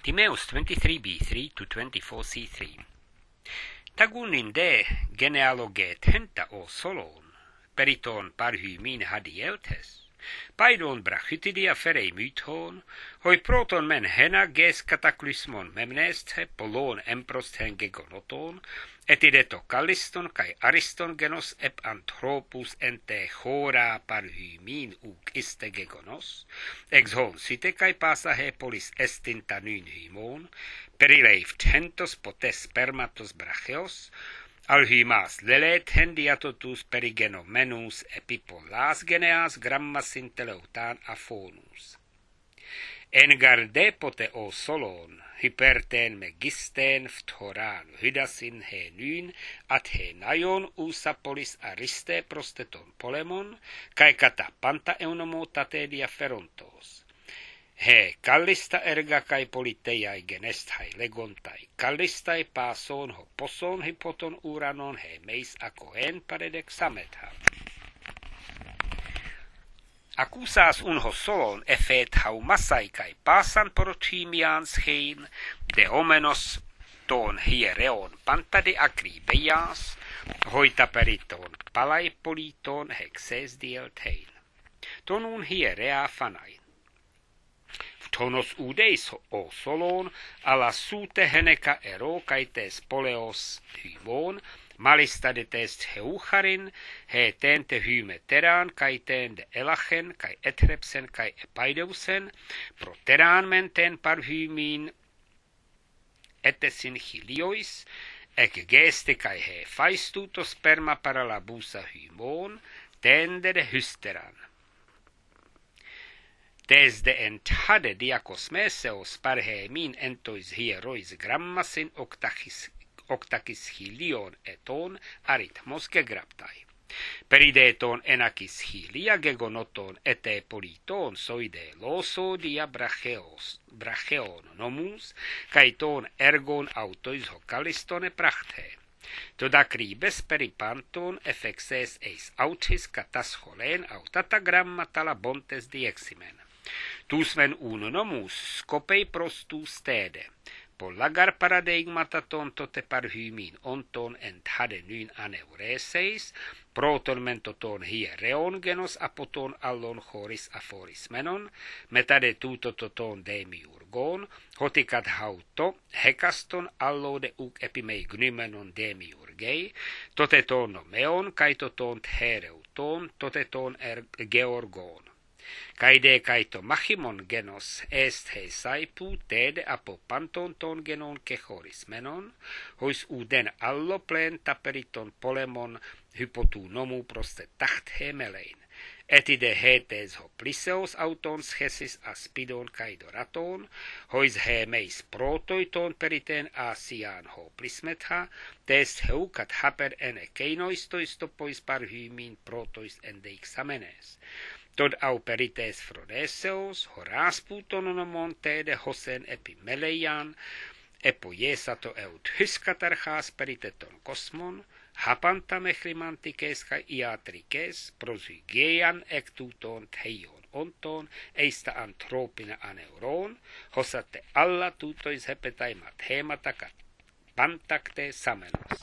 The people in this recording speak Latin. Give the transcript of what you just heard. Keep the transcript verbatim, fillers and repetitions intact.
Timaeus twenty-three b three to twenty-four c three. Tagunin de genealoge tenta o solon, periton parhymin hadieutes, paidon brachytidia ferei mython, hoi proton men hena ges kataklysmon memnesthe polon emprosthen gegonoton, etideto kalliston kai ariston genos ep anthropus ente chora parhymin uk iste gegonos, ex hon site kai pasahe polis estinta nyn hymon, perileif tentos potes spermatos bracheos, alhymas lelet hendiatotus perigenomenus epipolas geneas grammas inteleutan aphonus. Engarde pote o solon, hyperten megisten phthoran hydasin he nyn, at he naion usapolis ariste prosteton polemon, kai kata panta eunomo tatedia ferontos. He kallista erga kai politeiai genesthai legontai, kallistai pason ho poson hypoton uranon he meis akoen paredek sametha. Acusas unho solon efet haumasai kai pasan protymian schein, de omenos ton hiereon pantade akribeias, hoita periton palai politon hexes dieltein. Ton un hierea fanain. Tonos udeis o solon, ala sute heneka ero kai tes poleos hymon, malista de test heucharin, he tente hyme teran, kai ten de elachen, kai etrepsen, kai epaideusen, pro teran menten par hymin etesin hiliois, ec geste kai he faistuto sperma para la busa hymon, tende de hysteran. Desde entade diakos meseos parhe min entois hierois grammasin octachis, octachis hilion eton arithmos gegraptai. Perideton enakis hilia gegonoton ete politon soide loso dia bracheos, bracheon nomus, kaiton ergon autois hokaliston eprachthe. Todakribes peripanton effexes eis autis katascholen autata grammata labontes dieximen. Tus men uno nomus scopei prostus tede, pollagar paradigmataton tote parhymin onton ent hade nyn aneureseis, proton mentoton hiereon genos apoton allon choris aphoris menon, metade tuto toton demiurgon, hotikat hauto, hekaston allode uk epimei gnymenon demiurgei, toteton nomeon, kaitoton thereuton, toteton er georgon. Kaide kaito machimon genos est he saipu tede apopanton ton genon kechoris menon, hois uden allo plen taperiton polemon hypotu nomu proste tacht he melein. Etide hetes ho pliseos auton schesis aspidon kaidoraton, hois he meis protoiton periten asian ho plismetha, test heukat haper ene keinoistois topois parhymin protois endeixamenes. Tod au perites frodeseos, horasputon nomon tede hosen epimeleian, epoiesato eut hyskatarchas periteton kosmon, hapanta mechlimantikes kai iatrikes, prosygeian ektuton theion onton, eista anthropina aneuron, hosate alla tutois hepetai mathemata kat pantakte samenos.